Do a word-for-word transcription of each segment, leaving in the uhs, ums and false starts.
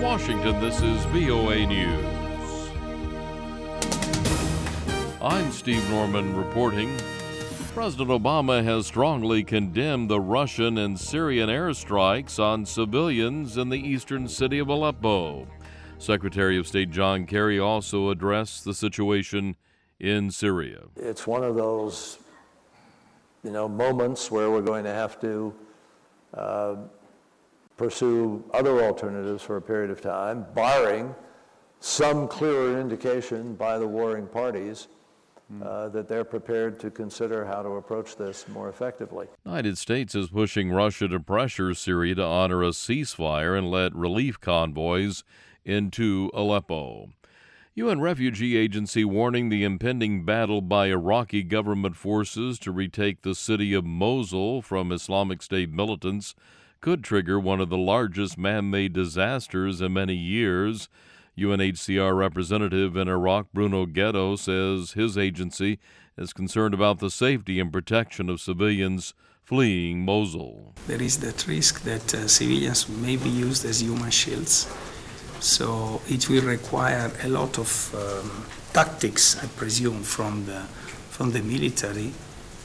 Washington, this is V O A News. I'm Steve Norman reporting. President Obama has strongly condemned the Russian and Syrian airstrikes on civilians in the eastern city of Aleppo. Secretary of State John Kerry also addressed the situation in Syria. It's one of those, you know, moments where we're going to have to uh, pursue other alternatives for a period of time, barring some clearer indication by the warring parties uh, that they're prepared to consider how to approach this more effectively. The United States is pushing Russia to pressure Syria to honor a ceasefire and let relief convoys into Aleppo. U N Refugee Agency warning the impending battle by Iraqi government forces to retake the city of Mosul from Islamic State militants could trigger one of the largest man-made disasters in many years. U N H C R representative in Iraq, Bruno Ghetto, says his agency is concerned about the safety and protection of civilians fleeing Mosul. There is that risk that uh, civilians may be used as human shields. So it will require a lot of um, tactics, I presume, from the from the military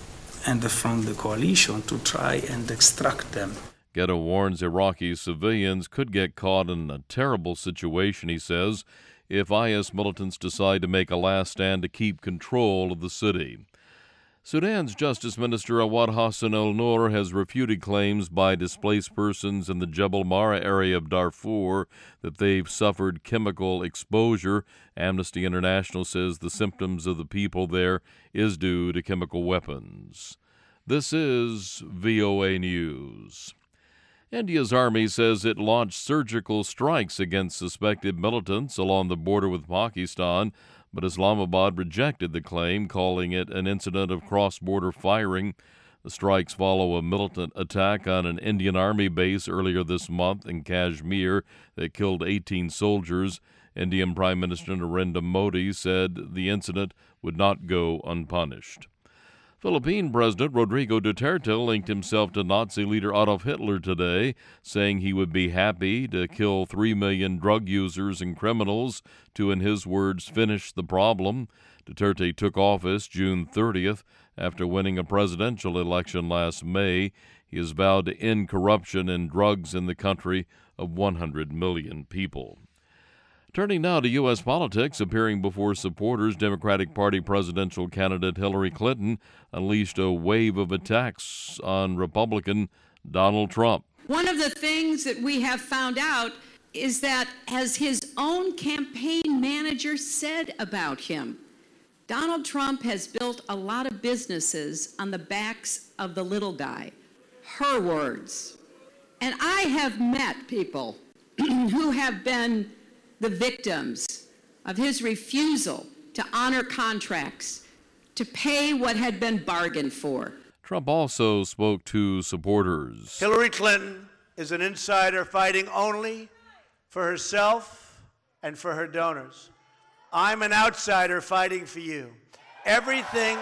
and from the coalition to try and extract them. Ghetto warns Iraqi civilians could get caught in a terrible situation, he says, if I S militants decide to make a last stand to keep control of the city. Sudan's Justice Minister Awad Hassan al-Noor has refuted claims by displaced persons in the Jebel Mara area of Darfur that they've suffered chemical exposure. Amnesty International says the symptoms of the people there is due to chemical weapons. This is V O A News. India's army says it launched surgical strikes against suspected militants along the border with Pakistan, but Islamabad rejected the claim, calling it an incident of cross-border firing. The strikes follow a militant attack on an Indian Army base earlier this month in Kashmir that killed eighteen soldiers. Indian Prime Minister Narendra Modi said the incident would not go unpunished. Philippine President Rodrigo Duterte linked himself to Nazi leader Adolf Hitler today, saying he would be happy to kill three million drug users and criminals to, in his words, finish the problem. Duterte took office June thirtieth after winning a presidential election last May. He has vowed to end corruption and drugs in the country of one hundred million people. Turning now to U S politics, appearing before supporters, Democratic Party presidential candidate Hillary Clinton unleashed a wave of attacks on Republican Donald Trump. One of the things that we have found out is that, as his own campaign manager said about him, Donald Trump has built a lot of businesses on the backs of the little guy. Her words. And I have met people who have been the victims of his refusal to honor contracts, to pay what had been bargained for. Trump also spoke to supporters. Hillary Clinton is an insider fighting only for herself and for her donors. I'm an outsider fighting for you. Everything,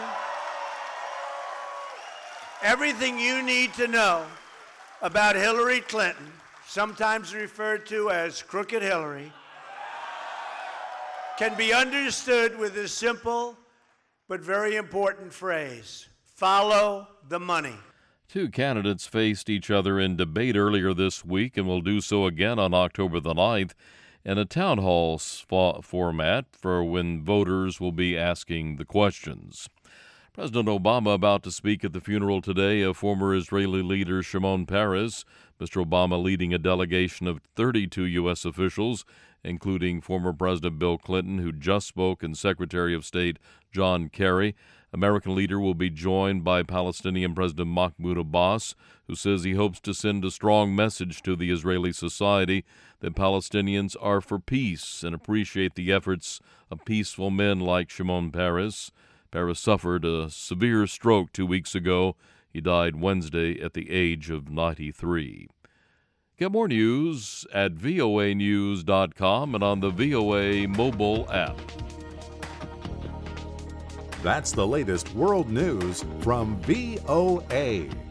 everything you need to know about Hillary Clinton, sometimes referred to as Crooked Hillary, can be understood with this simple but very important phrase: follow the money. Two candidates faced each other in debate earlier this week and will do so again on October the ninth in a town hall format for when voters will be asking the questions. President Obama about to speak at the funeral today of former Israeli leader Shimon Peres. Mister Obama leading a delegation of thirty-two U S officials, including former President Bill Clinton, who just spoke, and Secretary of State John Kerry. American leader will be joined by Palestinian President Mahmoud Abbas, who says he hopes to send a strong message to the Israeli society that Palestinians are for peace and appreciate the efforts of peaceful men like Shimon Peres. Peres suffered a severe stroke two weeks ago. He died Wednesday at the age of ninety-three. Get more news at V O A news dot com and on the V O A mobile app. That's the latest world news from V O A.